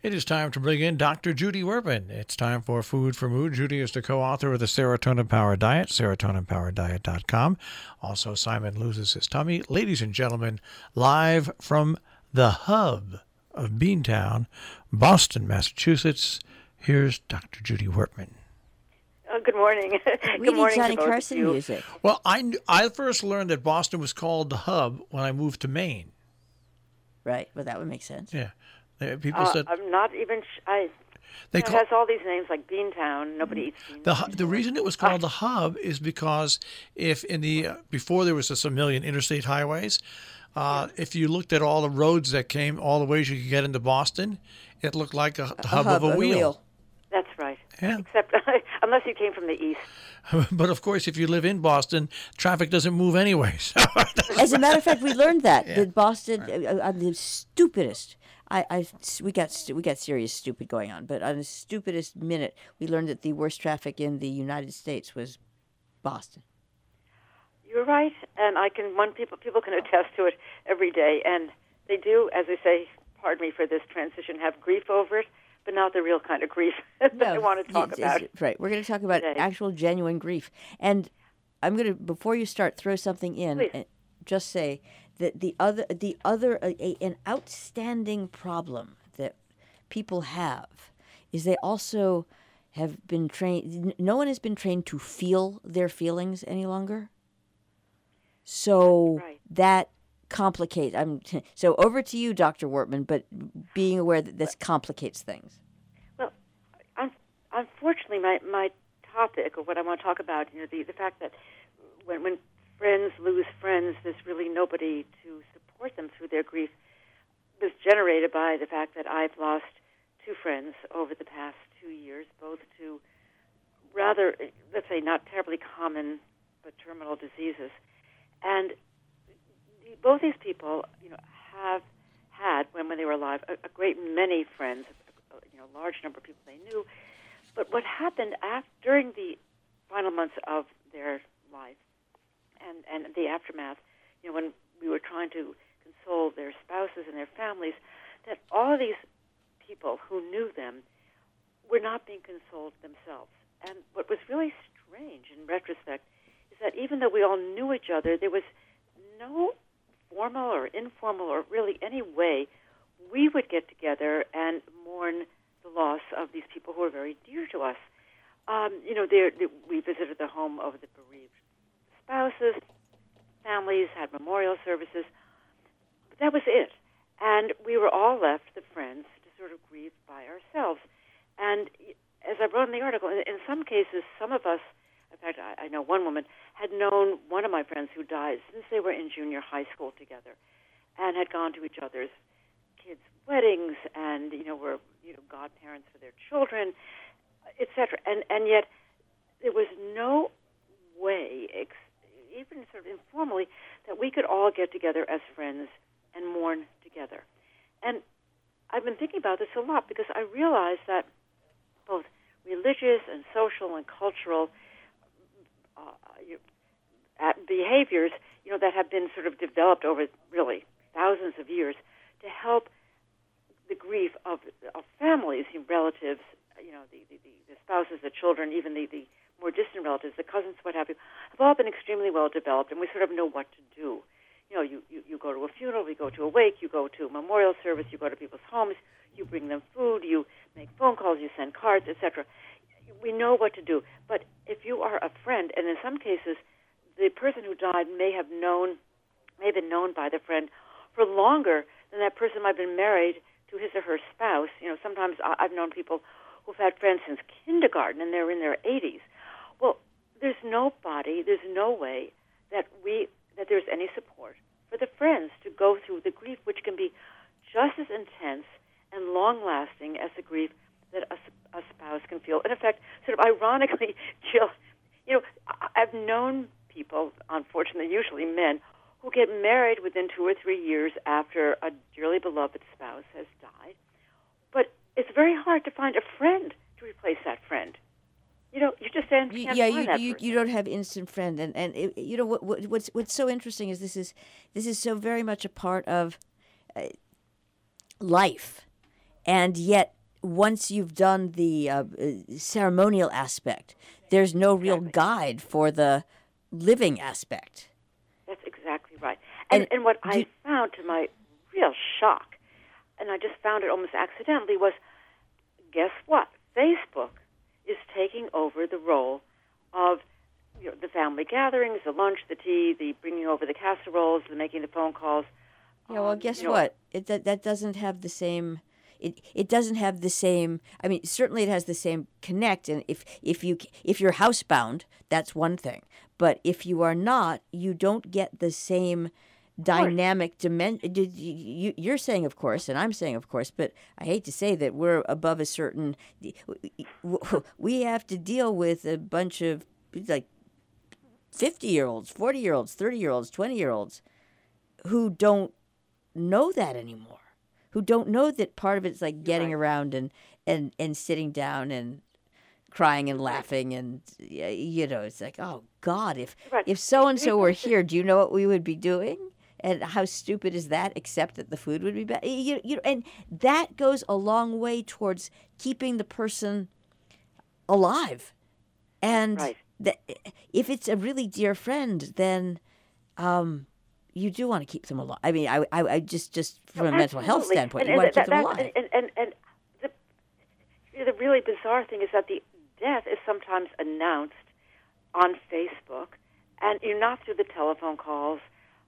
It is time to bring in Dr. Judy Werman. It's time for Food for Mood. Judy is the co-author of the Serotonin Power Diet, serotoninpowerdiet.com. Also, Simon Loses His Tummy. Ladies and gentlemen, live from the hub of Beantown, Boston, Massachusetts, here's Dr. Judy Werman. Oh, good morning. We need Johnny Carson music. Well, I first learned that Boston was called the hub when I moved to Maine. Right, well, that would make sense. Yeah. People said I'm not even. It has all these names like Beantown. Nobody eats beans. The reason it was called the hub is because if in the before there was just a million interstate highways, if you looked at all the roads that came, all the ways you could get into Boston, it looked like the hub of a wheel. That's right. Yeah. Except unless you came from the east. But of course, if you live in Boston, traffic doesn't move anyways. As a matter of fact, we learned that Boston, on the stupidest. We got serious stupid going on, but on the stupidest minute, we learned that the worst traffic in the United States was Boston. You're right, and people can attest to it every day, and they do, as I say, pardon me for this transition, have grief over it, but not the real kind of grief that I want to talk about. Right, we're going to talk about today. Actual genuine grief, and I'm going to, before you start, throw something in. Please. Just say that an outstanding problem that people have is they also have been trained. No one has been trained to feel their feelings any longer. So that complicates. So over to you, Dr. Werman, but being aware that this complicates things. Well, unfortunately, my topic, or what I want to talk about, the fact that when friends lose friends, there's really nobody to support them through their grief, was generated by the fact that I've lost two friends over the past 2 years, both to rather, let's say, not terribly common but terminal diseases. And both these people, have had, when they were alive, a great many friends, a large number of people they knew. But what happened during the final months of their life, and the aftermath, when we were trying to console their spouses and their families, that all of these people who knew them were not being consoled themselves. And what was really strange in retrospect is that even though we all knew each other, there was no formal or informal or really any way we would get together and mourn the loss of these people who were very dear to us. We visited the home of the bereaved spouses, families, had memorial services. But that was it. And we were all left, the friends, to sort of grieve by ourselves. And as I wrote in the article, in some cases, some of us, in fact, I know one woman, had known one of my friends who died since they were in junior high school together and had gone to each other's kids' weddings and, were, godparents for their children, etc. And yet there was no way, even sort of informally, that we could all get together as friends and mourn together. And I've been thinking about this a lot because I realized that both religious and social and cultural behaviors, that have been sort of developed over really thousands of years to help the grief of families, relatives, the spouses, the children, even the more distant relatives, the cousins, what have you, have all been extremely well developed, and we sort of know what to do. You go to a funeral, you go to a wake, you go to a memorial service, you go to people's homes, you bring them food, you make phone calls, you send cards, etc. We know what to do. But if you are a friend, and in some cases, the person who died may have been known by the friend for longer than that person might have been married to his or her spouse. Sometimes I've known people who've had friends since kindergarten, and they're in their 80s. Well, there's no way that there's any support for the friends to go through the grief, which can be just as intense and long-lasting as the grief that a spouse can feel. And in fact, sort of ironically, Jill, I've known people, unfortunately, usually men, who get married within 2 or 3 years after a dearly beloved spouse has died. But it's very hard to find a friend to replace that friend. You just can't find that person. You don't have instant friend, and what's so interesting is this is so very much a part of life, and yet once you've done the ceremonial aspect, there's no real guide for the living aspect. That's exactly right. And what I found, to my real shock, and I just found it almost accidentally, was, guess what? Facebook is taking over the role of the family gatherings, the lunch, the tea, the bringing over the casseroles, the making the phone calls. Yeah, well, guess what? That doesn't have the same. It doesn't have the same. I mean, certainly it has the same connect. And if you're housebound, that's one thing. But if you are not, you don't get the same dynamic dimension. You're saying, of course, and I'm saying, of course, but I hate to say that we're above a certain. We have to deal with a bunch of 50-year-olds, 40-year-olds, 30-year-olds, 20-year-olds who don't know that anymore. Who don't know that part of it's like getting around and sitting down and crying and laughing and it's like, oh God, if so and so were here, do you know what we would be doing? And how stupid is that? Except that the food would be better. And that goes a long way towards keeping the person alive. And if it's a really dear friend, then you do want to keep them alive. I mean, I just from a mental health standpoint, you want to keep them alive. And the really bizarre thing is that the death is sometimes announced on Facebook, and not through the telephone calls,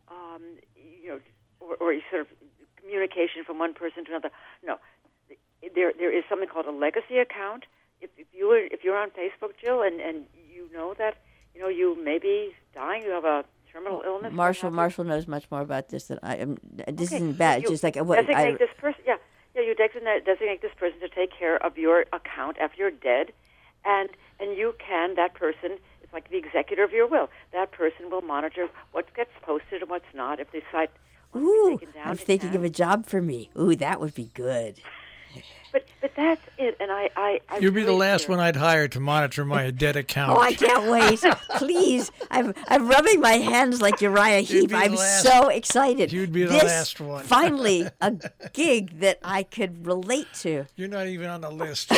or sort of communication from one person to another. No, there is something called a legacy account. If you're on Facebook, Jill, and you know that you may be dying, you have a terminal illness. Marshall knows much more about this than I am. This isn't bad. It's just like designate this person. Yeah, you designate this person to take care of your account after you're dead, and you can. That person, it's like the executor of your will. That person will monitor what gets posted and what's not. If they cite, taken down, I'm thinking of a job for me. Ooh, that would be good. But that's it, and I You'd be the last one I'd hire to monitor my dead account. Oh, I can't wait! Please, I'm rubbing my hands like Uriah Heep. I'm so excited. You'd be the last one. Finally, a gig that I could relate to. You're not even on the list.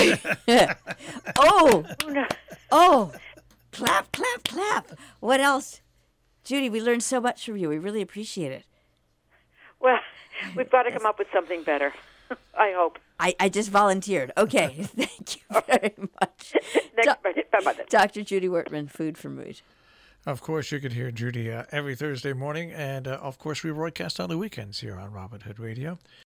Oh, clap, clap, clap! What else, Judy? We learned so much from you. We really appreciate it. Well, we've got to come up with something better. I hope. I just volunteered. Okay, thank you very much. Dr. Judy Wertman, Food for Mood. Of course, you can hear Judy every Thursday morning, and of course, we broadcast on the weekends here on Robin Hood Radio.